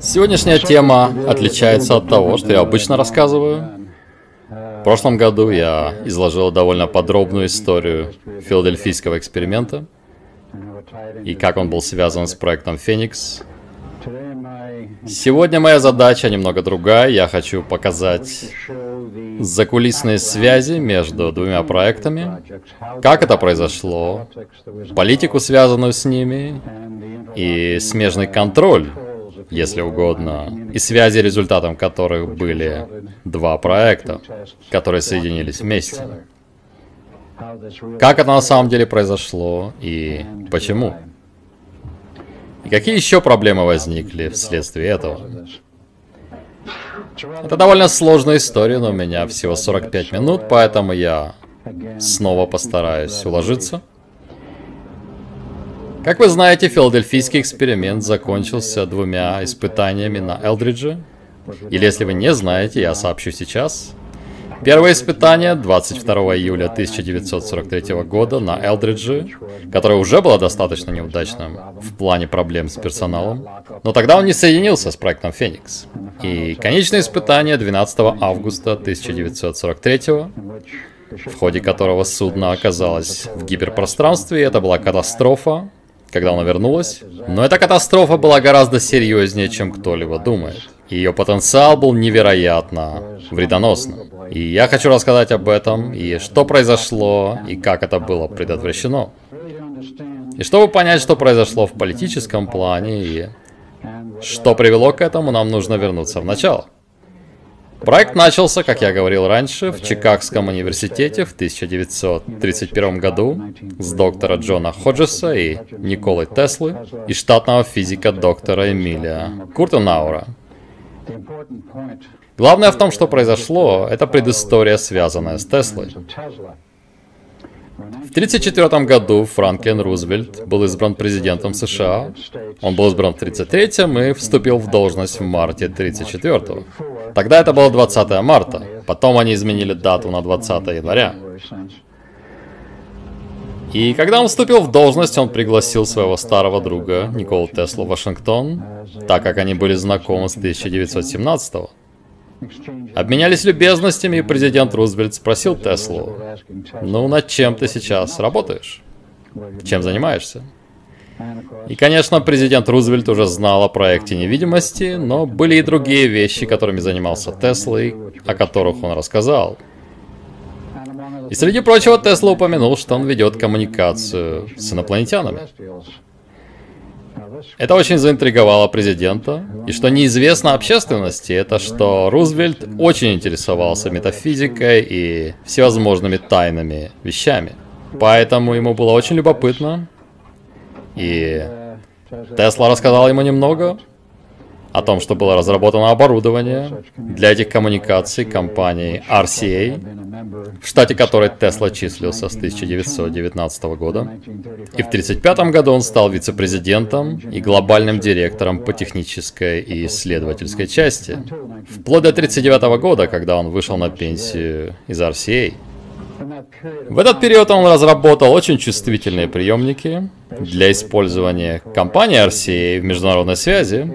Сегодняшняя тема отличается от того, что я обычно рассказываю. В прошлом году я изложил довольно подробную историю филадельфийского эксперимента и как он был связан с проектом Феникс. Сегодня моя задача немного другая. Я хочу показать закулисные связи между двумя проектами, как это произошло, политику, связанную с ними, и смежный контроль, если угодно, и связи, результатом которых были два проекта, которые соединились вместе. Как это на самом деле произошло и почему? И какие еще проблемы возникли вследствие этого? Это довольно сложная история, но у меня всего 45 минут, поэтому я снова постараюсь уложиться. Как вы знаете, филадельфийский эксперимент закончился двумя испытаниями на Элдридже. Или если вы не знаете, я сообщу сейчас. Первое испытание 22 июля 1943 года на Элдридже, которое уже было достаточно неудачным в плане проблем с персоналом, но тогда он не соединился с проектом Феникс. И конечное испытание 12 августа 1943, в ходе которого судно оказалось в гиперпространстве, и это была катастрофа, когда она вернулась. Но эта катастрофа была гораздо серьезнее, чем кто-либо думает. Ее потенциал был невероятно вредоносным. И я хочу рассказать об этом, и что произошло, и как это было предотвращено. И чтобы понять, что произошло в политическом плане, и что привело к этому, нам нужно вернуться в начало. Проект начался, как я говорил раньше, в Чикагском университете в 1931 году с доктора Джона Ходжеса и Николы Теслы и штатного физика доктора Эмилия Куртенауэра. Главное в том, что произошло, это предыстория, связанная с Теслой. В 1934 году Франклин Рузвельт был избран президентом США. Он был избран в 1933 и вступил в должность в марте 1934. Тогда это было 20 марта. Потом они изменили дату на 20 января. И когда он вступил в должность, он пригласил своего старого друга Николу Теслу в Вашингтон, так как они были знакомы с 1917 года. Обменялись любезностями, и президент Рузвельт спросил Теслу: «Ну, над чем ты сейчас работаешь? Чем занимаешься?» И, конечно, президент Рузвельт уже знал о проекте невидимости, но были и другие вещи, которыми занимался Тесла, о которых он рассказал. И среди прочего Тесла упомянул, что он ведет коммуникацию с инопланетянами. Это очень заинтриговало президента. И что неизвестно общественности, это что Рузвельт очень интересовался метафизикой и всевозможными тайными вещами. Поэтому ему было очень любопытно. И Тесла рассказал ему немного о том, что было разработано оборудование для этих коммуникаций компании RCA, в штате которой Тесла числился с 1919 года. И в 1935 году он стал вице-президентом и глобальным директором по технической и исследовательской части, вплоть до 1939 года, когда он вышел на пенсию из RCA. В этот период он разработал очень чувствительные приемники для использования компании RCA в международной связи,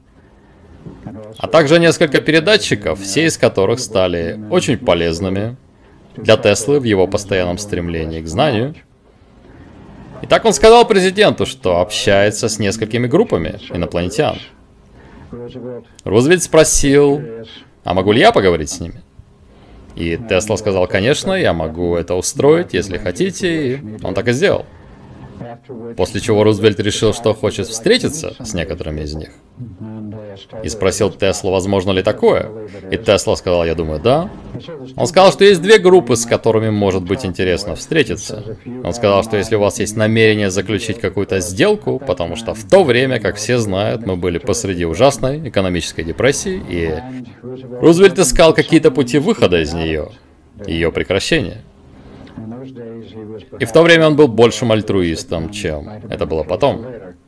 а также несколько передатчиков, все из которых стали очень полезными для Теслы в его постоянном стремлении к знанию. И так он сказал президенту, что общается с несколькими группами инопланетян. Рузвельт спросил: «А могу ли я поговорить с ними?» И Тесла сказал: «Конечно, я могу это устроить, если хотите», и он так и сделал. После чего Рузвельт решил, что хочет встретиться с некоторыми из них. И спросил Теслу, возможно ли такое. И Тесла сказал: «Я думаю, да». Он сказал, что есть две группы, с которыми может быть интересно встретиться. Он сказал, что если у вас есть намерение заключить какую-то сделку, потому что в то время, как все знают, мы были посреди ужасной экономической депрессии, и Рузвельт искал какие-то пути выхода из нее, ее прекращения. И в то время он был большим альтруистом, чем это было потом.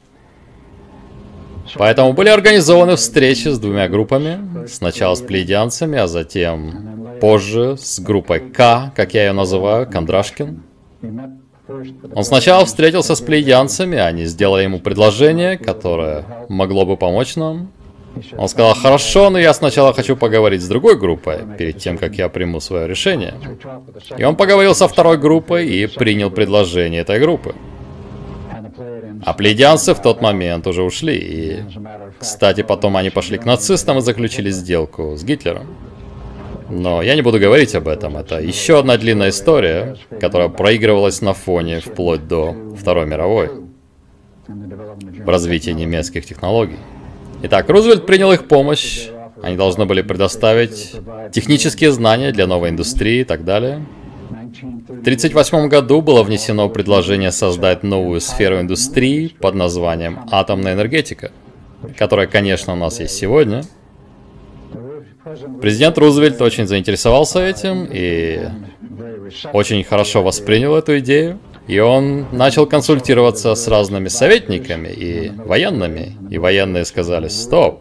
Поэтому были организованы встречи с двумя группами. Сначала с плейдианцами, а затем позже с группой К, как я ее называю, Кондрашкин. Он сначала встретился с плейдианцами, они сделали ему предложение, которое могло бы помочь нам. Он сказал: хорошо, но я сначала хочу поговорить с другой группой, перед тем, как я приму свое решение. И он поговорил со второй группой и принял предложение этой группы. А плейдианцы в тот момент уже ушли. И, кстати, потом они пошли к нацистам и заключили сделку с Гитлером. Но я не буду говорить об этом. Это еще одна длинная история, которая проигрывалась на фоне вплоть до Второй мировой в развитии немецких технологий. Итак, Рузвельт принял их помощь. Они должны были предоставить технические знания для новой индустрии и так далее. В 1938 году было внесено предложение создать новую сферу индустрии под названием атомная энергетика, которая, конечно, у нас есть сегодня. Президент Рузвельт очень заинтересовался этим и очень хорошо воспринял эту идею. И он начал консультироваться с разными советниками и военными. И военные сказали: стоп.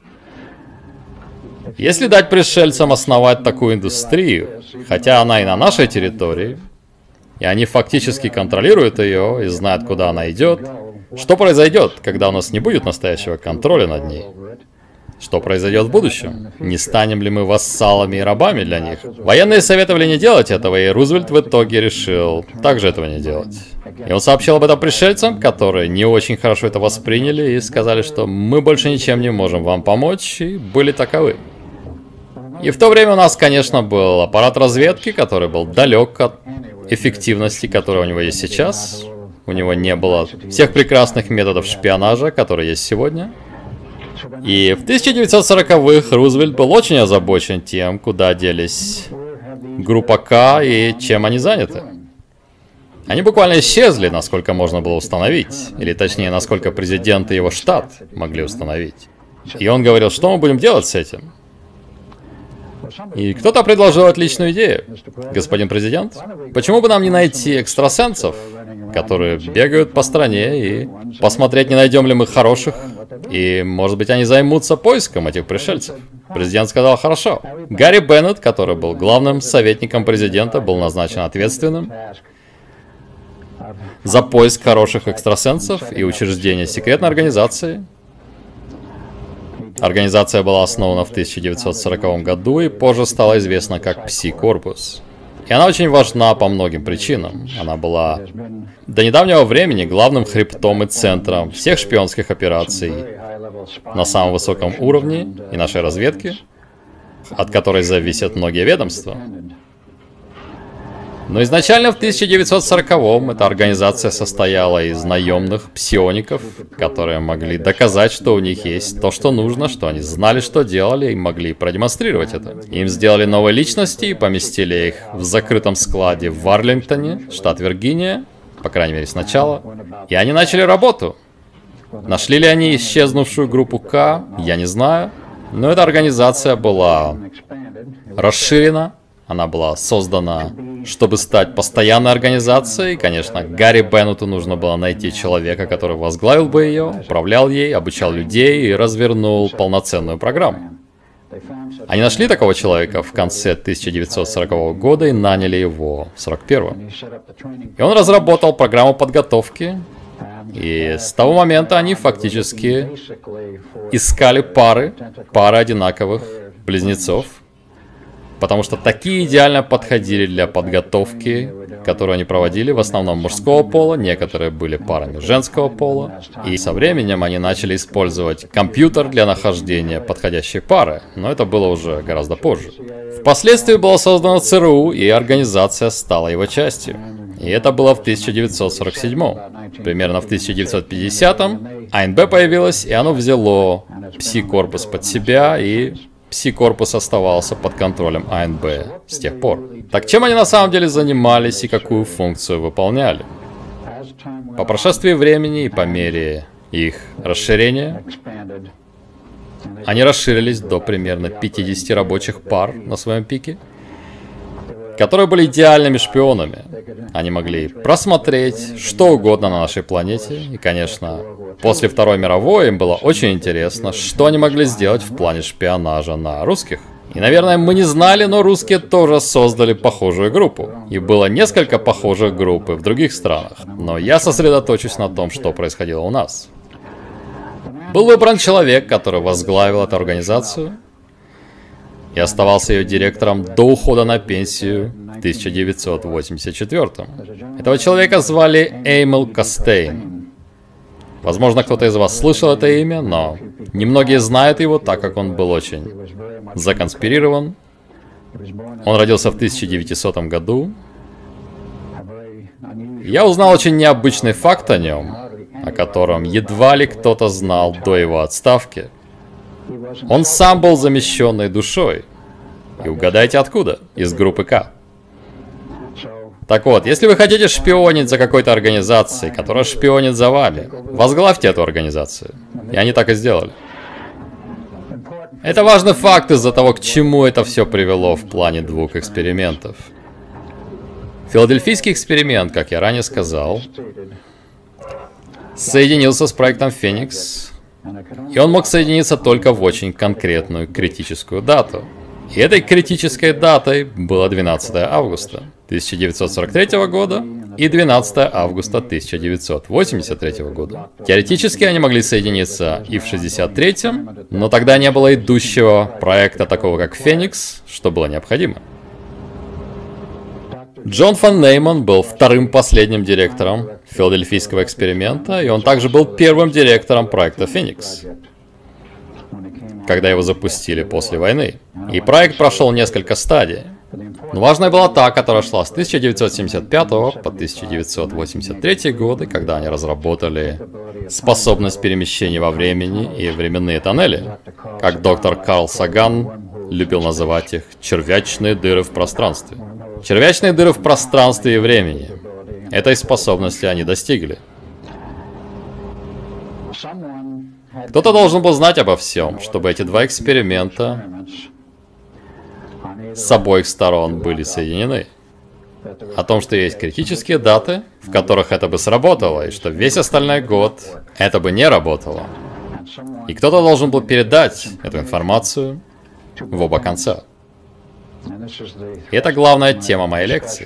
Если дать пришельцам основать такую индустрию, хотя она и на нашей территории, и они фактически контролируют ее и знают, куда она идет, что произойдет, когда у нас не будет настоящего контроля над ней? Что произойдет в будущем? Не станем ли мы вассалами и рабами для них? Военные советовали не делать этого, и Рузвельт в итоге решил также этого не делать. И он сообщил об этом пришельцам, которые не очень хорошо это восприняли и сказали, что мы больше ничем не можем вам помочь, и были таковы. И в то время у нас, конечно, был аппарат разведки, который был далек от эффективности, которая у него есть сейчас. У него не было всех прекрасных методов шпионажа, которые есть сегодня. И в 1940-х Рузвельт был очень озабочен тем, куда делись группа К и чем они заняты. Они буквально исчезли, насколько можно было установить. Или точнее, насколько президент и его штат могли установить. И он говорил: что мы будем делать с этим? И кто-то предложил отличную идею. Господин президент, почему бы нам не найти экстрасенсов, которые бегают по стране, и посмотреть, не найдем ли мы хороших, и, может быть, они займутся поиском этих пришельцев. Президент сказал: хорошо. Гарри Беннет, который был главным советником президента, был назначен ответственным за поиск хороших экстрасенсов и учреждение секретной организации. Организация была основана в 1940 году и позже стала известна как Пси-корпус. И она очень важна по многим причинам. Она была до недавнего времени главным хребтом и центром всех шпионских операций на самом высоком уровне и нашей разведки, от которой зависят многие ведомства. Но изначально в 1940-м эта организация состояла из наемных псиоников, которые могли доказать, что у них есть то, что нужно, что они знали, что делали, и могли продемонстрировать это. Им сделали новые личности и поместили их в закрытом складе в Арлингтоне, штат Виргиния, по крайней мере сначала, и они начали работу. Нашли ли они исчезнувшую группу К, я не знаю, но эта организация была расширена. Она была создана, чтобы стать постоянной организацией. И, конечно, Гарри Беннету нужно было найти человека, который возглавил бы ее, управлял ей, обучал людей и развернул полноценную программу. Они нашли такого человека в конце 1940 года и наняли его в 1941. И он разработал программу подготовки. И с того момента они фактически искали пары одинаковых близнецов. Потому что такие идеально подходили для подготовки, которую они проводили, в основном мужского пола, некоторые были парами женского пола. И со временем они начали использовать компьютер для нахождения подходящей пары, но это было уже гораздо позже. Впоследствии было создано ЦРУ, и организация стала его частью. И это было в 1947. Примерно в 1950-м АНБ появилось, и оно взяло Пси-корпус под себя, и Пси-корпус оставался под контролем АНБ с тех пор. Так чем они на самом деле занимались и какую функцию выполняли? По прошествии времени и по мере их расширения, они расширились до примерно 50 рабочих пар на своем пике, которые были идеальными шпионами. Они могли просмотреть что угодно на нашей планете. И, конечно, после Второй мировой им было очень интересно, что они могли сделать в плане шпионажа на русских. И, наверное, мы не знали, но русские тоже создали похожую группу. И было несколько похожих групп и в других странах. Но я сосредоточусь на том, что происходило у нас. Был выбран человек, который возглавил эту организацию и оставался ее директором до ухода на пенсию в 1984. Этого человека звали Эмил Костейн. Возможно, кто-то из вас слышал это имя, но немногие знают его, так как он был очень законспирирован. Он родился в 1900 году. Я узнал очень необычный факт о нем, о котором едва ли кто-то знал до его отставки. Он сам был замещенной душой. И угадайте откуда? Из группы К. Так вот, если вы хотите шпионить за какой-то организацией, которая шпионит за вами, возглавьте эту организацию. И они так и сделали. Это важный факт из-за того, к чему это все привело в плане двух экспериментов. Филадельфийский эксперимент, как я ранее сказал, соединился с проектом Феникс, и он мог соединиться только в очень конкретную критическую дату. И этой критической датой было 12 августа 1943 года и 12 августа 1983 года. Теоретически они могли соединиться и в 1963, но тогда не было идущего проекта такого как Феникс, что было необходимо. Джон фон Нейман был вторым последним директором филадельфийского эксперимента, и он также был первым директором проекта Феникс, когда его запустили после войны. И проект прошел несколько стадий. Но важная была та, которая шла с 1975 по 1983 годы, когда они разработали способность перемещения во времени и временные тоннели. Как доктор Карл Саган любил называть их червячные дыры в пространстве. Червячные дыры в пространстве и времени. Этой способности они достигли. Кто-то должен был знать обо всем, чтобы эти два эксперимента с обоих сторон были соединены. О том, что есть критические даты, в которых это бы сработало, и что весь остальной год это бы не работало. И кто-то должен был передать эту информацию в оба конца. И это главная тема моей лекции.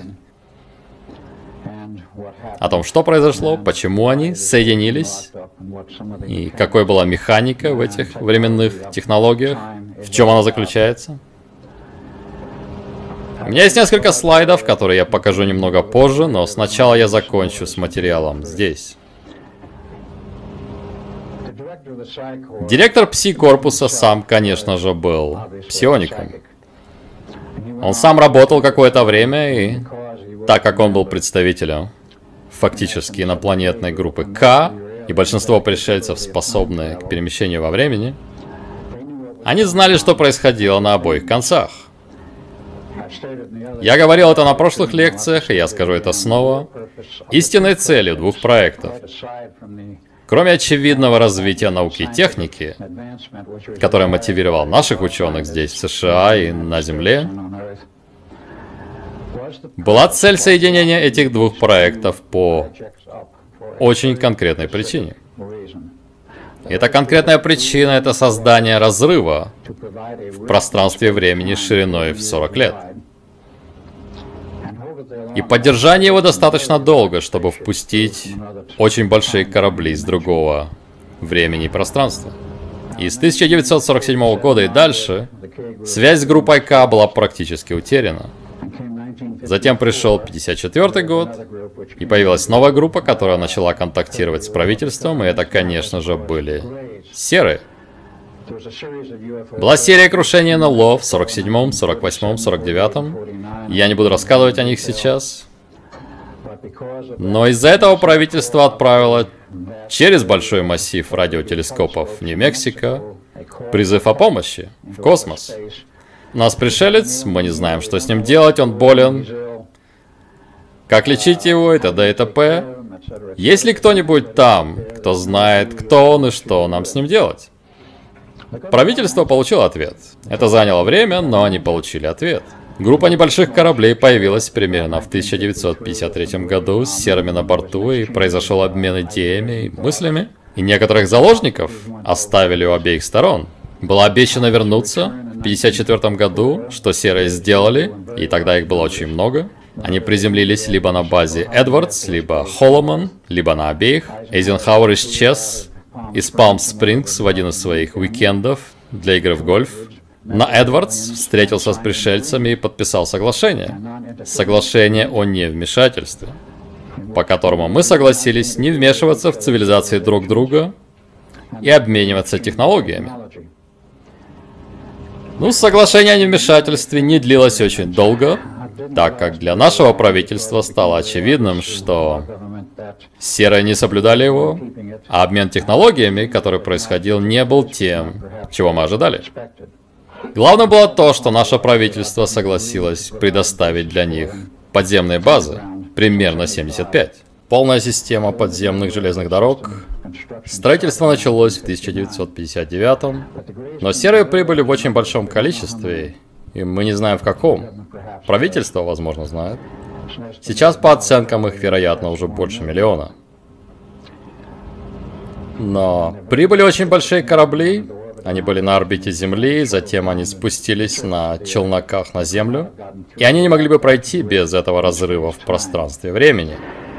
О том, что произошло, почему они соединились, и какой была механика в этих временных технологиях, в чем она заключается. У меня есть несколько слайдов, которые я покажу немного позже, но сначала я закончу с материалом здесь. Директор пси-корпуса сам, конечно же, был псиоником. Он сам работал какое-то время, и так как он был представителем фактически инопланетной группы К, и большинство пришельцев способны к перемещению во времени, они знали, что происходило на обоих концах. Я говорил это на прошлых лекциях, и я скажу это снова. Истинной целью двух проектов, кроме очевидного развития науки и техники, которое мотивировало наших ученых здесь, в США и на Земле, была цель соединения этих двух проектов по очень конкретной причине. И эта конкретная причина — это создание разрыва в пространстве времени шириной в 40 лет. И поддержание его достаточно долго, чтобы впустить очень большие корабли из другого времени и пространства. И с 1947 года и дальше связь с группой К была практически утеряна. Затем пришел 1954 год, и появилась новая группа, которая начала контактировать с правительством, и это, конечно же, были серые. Была серия крушений НЛО в 47-м, 48-м, 49-м. Я не буду рассказывать о них сейчас. Но из-за этого правительство отправило через большой массив радиотелескопов в Нью-Мексико призыв о помощи в космос. У нас пришелец, мы не знаем, что с ним делать, он болен. Как лечить его, и т.д. и т.п. Есть ли кто-нибудь там, кто знает, кто он и что нам с ним делать? Правительство получило ответ. Это заняло время, но они получили ответ. Группа небольших кораблей появилась примерно в 1953 году с серыми на борту, и произошел обмен идеями и мыслями. И некоторых заложников оставили у обеих сторон. Было обещано вернуться в 1954 году, что серые сделали, и тогда их было очень много. Они приземлились либо на базе Эдвардс, либо Холломан, либо на обеих. Эйзенхауэр исчез из Палм-Спрингс в один из своих уикендов для игры в гольф, на Эдвардс встретился с пришельцами и подписал соглашение. Соглашение о невмешательстве, по которому мы согласились не вмешиваться в цивилизации друг друга и обмениваться технологиями. Ну, соглашение о невмешательстве не длилось очень долго, так как для нашего правительства стало очевидным, что серые не соблюдали его, а обмен технологиями, который происходил, не был тем, чего мы ожидали. Главное было то, что наше правительство согласилось предоставить для них подземные базы, примерно 75. Полная система подземных железных дорог. Строительство началось в 1959, но серые прибыли в очень большом количестве, и мы не знаем в каком. Правительство, возможно, знает. Сейчас, по оценкам их, вероятно, уже больше миллиона. Но прибыли очень большие корабли. Они были на орбите Земли, затем они спустились на челноках на Землю, и они не могли бы пройти без этого разрыва в пространстве и времени.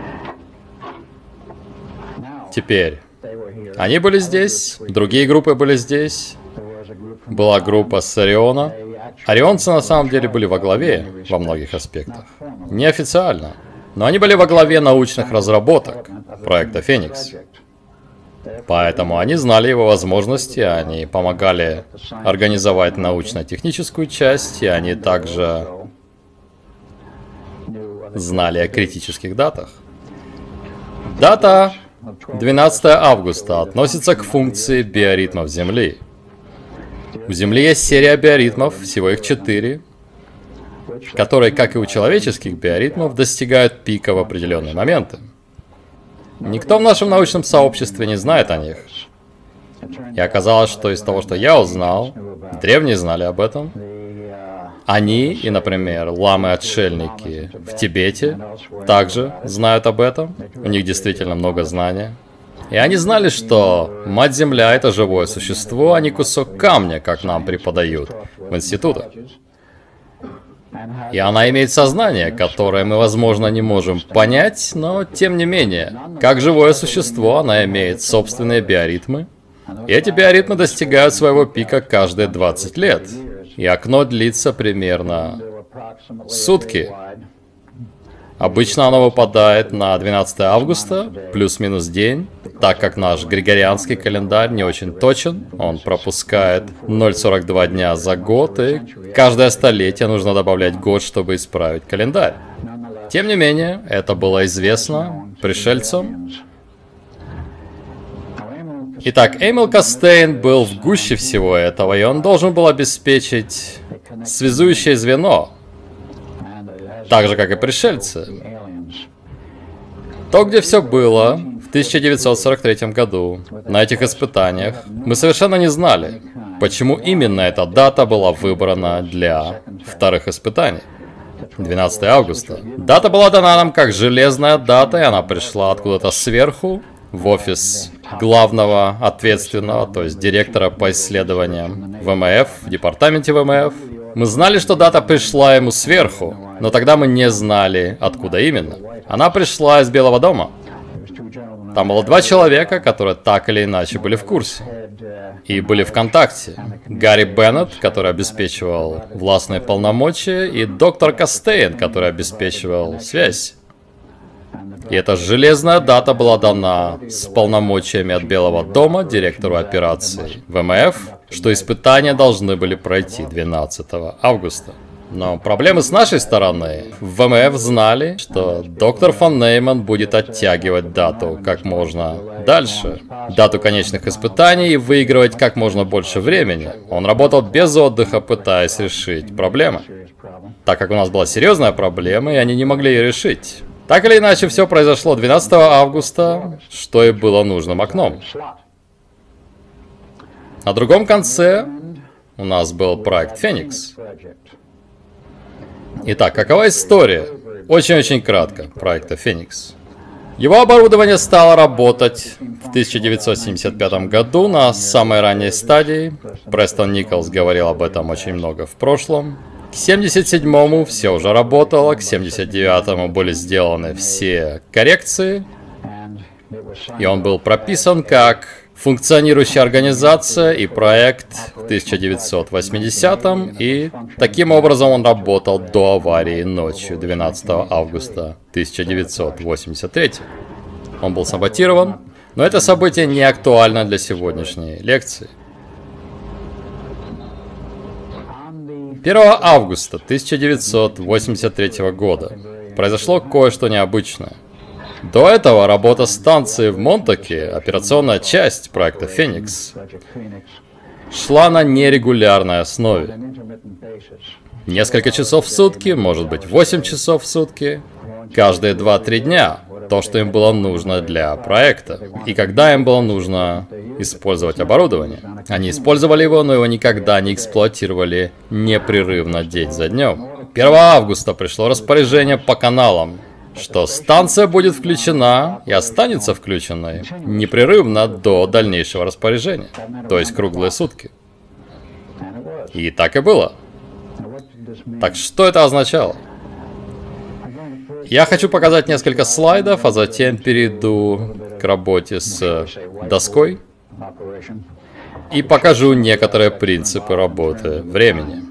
Теперь, они были здесь, другие группы были здесь, была группа с Ориона. Орионцы на самом деле были во главе во многих аспектах, неофициально, но они были во главе научных разработок проекта Феникс. Поэтому они знали его возможности, они помогали организовать научно-техническую часть, и они также знали о критических датах. Дата 12 августа относится к функции биоритмов Земли. У Земли есть серия биоритмов, всего их 4, которые, как и у человеческих биоритмов, достигают пика в определенные моменты. Никто в нашем научном сообществе не знает о них. И оказалось, что из того, что я узнал, древние знали об этом. Они и, например, ламы-отшельники в Тибете также знают об этом. У них действительно много знания. И они знали, что Мать-Земля — это живое существо, а не кусок камня, как нам преподают в институтах. И она имеет сознание, которое мы, возможно, не можем понять, но тем не менее, как живое существо, она имеет собственные биоритмы. И эти биоритмы достигают своего пика каждые 20 лет. И окно длится примерно сутки. Обычно оно выпадает на 12 августа, плюс-минус день, так как наш григорианский календарь не очень точен, он пропускает 0,42 дня за год, и каждое столетие нужно добавлять год, чтобы исправить календарь. Тем не менее, это было известно пришельцам. Итак, Эмил Костейн был в гуще всего этого, и он должен был обеспечить связующее звено, так же, как и пришельцы. То, где все было в 1943 году, на этих испытаниях, мы совершенно не знали, почему именно эта дата была выбрана для вторых испытаний. 12 августа. Дата была дана нам как железная дата, и она пришла откуда-то сверху, в офис главного ответственного, то есть директора по исследованиям ВМФ, в департаменте ВМФ. Мы знали, что дата пришла ему сверху, но тогда мы не знали, откуда именно. Она пришла из Белого дома. Там было 2 человека, которые так или иначе были в курсе и были в контакте. Гарри Беннет, который обеспечивал властные полномочия, и доктор Костейн, который обеспечивал связь. И эта железная дата была дана с полномочиями от Белого дома директору операций ВМФ, что испытания должны были пройти 12 августа. Но проблемы с нашей стороны. В ВМФ знали, что доктор фон Нейман будет оттягивать дату как можно дальше, дату конечных испытаний, и выигрывать как можно больше времени. Он работал без отдыха, пытаясь решить проблемы, так как у нас была серьезная проблема, и они не могли ее решить. Так или иначе, все произошло 12 августа, что и было нужным окном. На другом конце у нас был проект Феникс. Итак, какова история? Очень-очень кратко проекта Феникс. Его оборудование стало работать в 1975 году на самой ранней стадии. Престон Николс говорил об этом очень много в прошлом. К 77-му все уже работало, к 79-му были сделаны все коррекции, и он был прописан как функционирующая организация и проект в 1980-м, и таким образом он работал до аварии ночью 12 августа 1983. Он был саботирован, но это событие не актуально для сегодняшней лекции. 1 августа 1983 года произошло кое-что необычное. До этого работа станции в Монтаке, операционная часть проекта «Феникс», шла на нерегулярной основе. Несколько часов в сутки, может быть 8 часов в сутки, каждые 2-3 дня. То, что им было нужно для проекта. И когда им было нужно использовать оборудование. Они использовали его, но его никогда не эксплуатировали непрерывно день за днем. 1 августа пришло распоряжение по каналам, что станция будет включена и останется включенной непрерывно до дальнейшего распоряжения. То есть круглые сутки. И так и было. Так что это означало? Я хочу показать несколько слайдов, а затем перейду к работе с доской и покажу некоторые принципы работы времени.